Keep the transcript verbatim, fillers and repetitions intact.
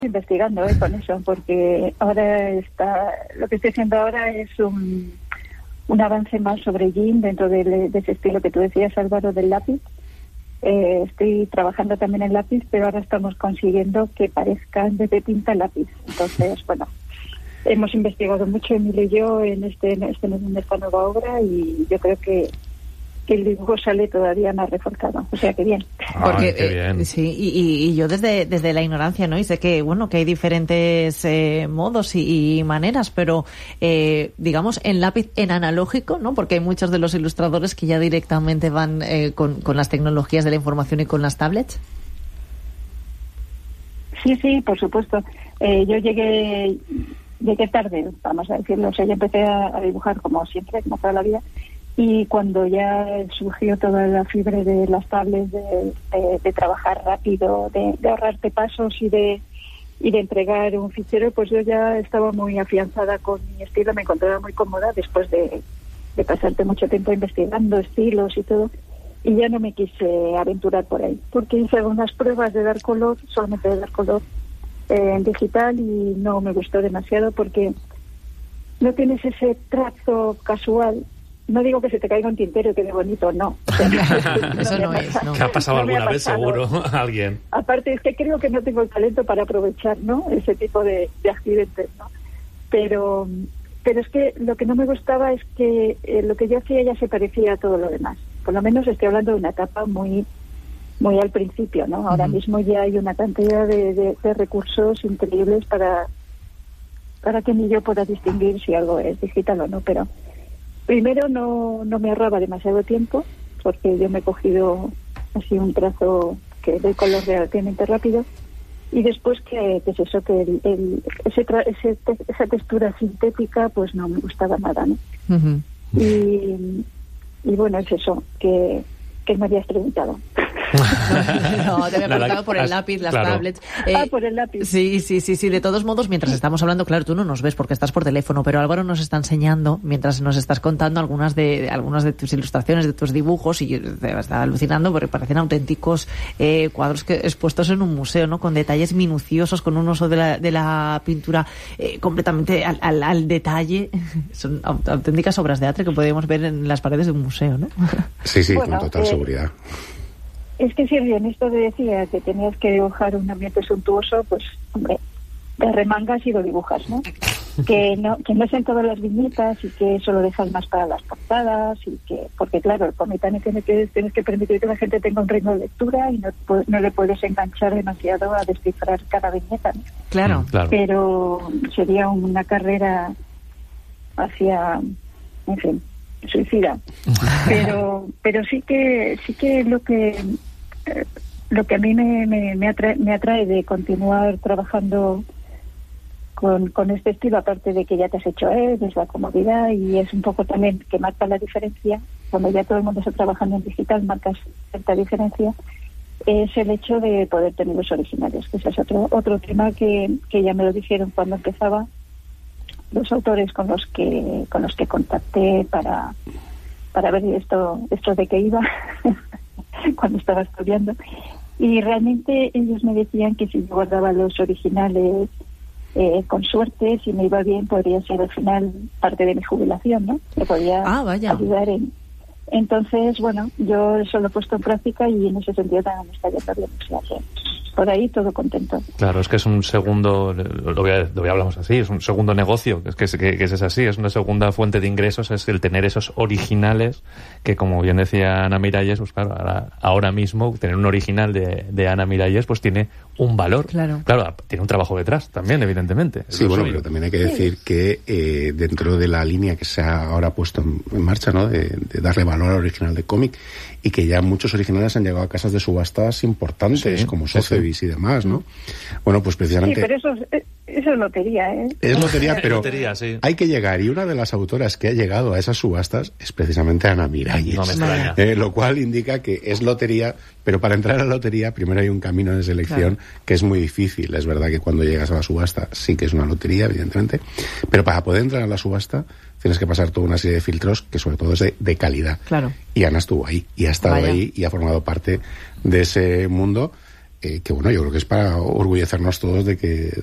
investigando ¿eh? con eso, porque ahora está, lo que estoy haciendo ahora es un, un avance más sobre Jean dentro de, de ese estilo que tú decías, Álvaro, del lápiz. Eh, estoy trabajando también en lápiz, pero ahora estamos consiguiendo que parezca en vez de tinta lápiz. Entonces, bueno, hemos investigado mucho, Emilio y yo, en este, en, este, en esta nueva obra, y yo creo que que el dibujo sale todavía más reforzado, o sea que bien. Porque Ay, qué bien. eh, sí, y, y yo desde desde la ignorancia, ¿no? Y sé que bueno que hay diferentes eh, modos y, y maneras, pero eh, digamos en lápiz, en analógico, ¿no? Porque hay muchos de los ilustradores que ya directamente van eh, con, con las tecnologías de la información y con las tablets. Sí, sí, por supuesto. Eh, yo llegué llegué tarde, vamos a decirlo. O sea, yo empecé a, a dibujar como siempre, como toda la vida. Y cuando ya surgió toda la fiebre de las tablets, de, de, de trabajar rápido, de, de ahorrarte pasos y de y de entregar un fichero, pues yo ya estaba muy afianzada con mi estilo, me encontraba muy cómoda después de, de pasarte mucho tiempo investigando estilos y todo, y ya no me quise aventurar por ahí, porque hice algunas pruebas de dar color, solamente de dar color eh, en digital, y no me gustó demasiado porque no tienes ese trazo casual. No digo que se te caiga un tintero y quede bonito, no. O sea, no Eso no es, ¿no? Que ha pasado No me alguna ha vez, pasado. seguro, a alguien. Aparte, es que creo que no tengo el talento para aprovechar, ¿no? Ese tipo de, de accidentes, ¿no? Pero, pero es que lo que no me gustaba es que eh, lo que yo hacía ya se parecía a todo lo demás. Por lo menos estoy hablando de una etapa muy muy al principio, ¿no? Ahora uh-huh. mismo ya hay una cantidad de, de, de recursos increíbles para, para que ni yo pueda distinguir si algo es digital o no, pero primero no, no me ahorraba demasiado tiempo, porque yo me he cogido así un trazo que de color relativamente rápido, y después que, que es eso, que el, el, ese, tra, ese te, esa textura sintética pues no me gustaba nada, ¿no? Uh-huh. y, y bueno, es eso, que, que me habías preguntado. No, no, te había preguntado por el lápiz, las claro. tablets. Eh, ah, por el lápiz. Sí, sí, sí, sí. De todos modos, mientras estamos hablando, claro, tú no nos ves porque estás por teléfono, pero Álvaro nos está enseñando, mientras nos estás contando algunas de, de algunas de tus ilustraciones, de tus dibujos, y yo estaba alucinando porque parecen auténticos eh, cuadros que expuestos en un museo, ¿no? Con detalles minuciosos, con un uso de la, de la pintura eh, completamente al, al, al detalle. Son auténticas obras de arte que podríamos ver en las paredes de un museo, ¿no? Sí, sí, bueno, con total eh, seguridad. Es que si bien esto te decía que tenías que dibujar un ambiente suntuoso, pues, hombre, te remangas y lo dibujas, ¿no? Que no que no sean todas las viñetas y que eso lo dejas más para las portadas, y que porque, claro, el cómic también tiene que, tienes que permitir que la gente tenga un ritmo de lectura y no, no le puedes enganchar demasiado a descifrar cada viñeta, ¿no? Claro, claro. Pero sería una carrera hacia, en fin, suicida. Pero pero sí que sí que lo que eh, lo que a mí me me, me, atrae, me atrae de continuar trabajando con, con este estilo, aparte de que ya te has hecho él, es la comodidad, y es un poco también que marca la diferencia. Cuando ya todo el mundo está trabajando en digital, marcas cierta diferencia, es el hecho de poder tener los originales, que ese es otro otro tema que, que ya me lo dijeron cuando empezaba, los autores con los que con los que contacté para para ver esto esto de qué iba cuando estaba estudiando, y realmente ellos me decían que si yo guardaba los originales eh, con suerte, si me iba bien, podría ser al final parte de mi jubilación, ¿no? Me podía ah, vaya. ayudar en... Entonces, bueno, yo eso lo he puesto en práctica y en ese sentido también me está yendo bien. O sea, que por ahí todo contento. Claro, es que es un segundo, lo voy a, lo voy a hablamos así, es un segundo negocio, es que, que, que es así, es una segunda fuente de ingresos, es el tener esos originales que, como bien decía Ana Miralles, pues claro, ahora, ahora mismo tener un original de, de Ana Miralles pues tiene un valor. Claro. Claro, tiene un trabajo detrás también, evidentemente. Sí, bueno, pero también hay que decir que eh, dentro de la línea que se ha ahora puesto en, en marcha, ¿no? De, de darle valor al original de cómic, y que ya muchos originales han llegado a casas de subastas importantes, sí, como Sotheby's sí, sí. y demás, ¿no? Bueno, pues precisamente... Sí, pero eso es, eso es lotería, ¿eh? Es lotería, pero lotería, sí. hay que llegar, y una de las autoras que ha llegado a esas subastas es precisamente Ana Miralles. No me extraña. Eh, lo cual indica que es lotería, pero para entrar a la lotería primero hay un camino de selección, claro, que es muy difícil. Es verdad que cuando llegas a la subasta sí que es una lotería, evidentemente, pero para poder entrar a la subasta tienes que pasar toda una serie de filtros que sobre todo es de, de calidad. Claro. Y Ana estuvo ahí, y ha estado Vaya. ahí, y ha formado parte de ese mundo. eh, que bueno, yo creo que es para orgullecernos todos de que,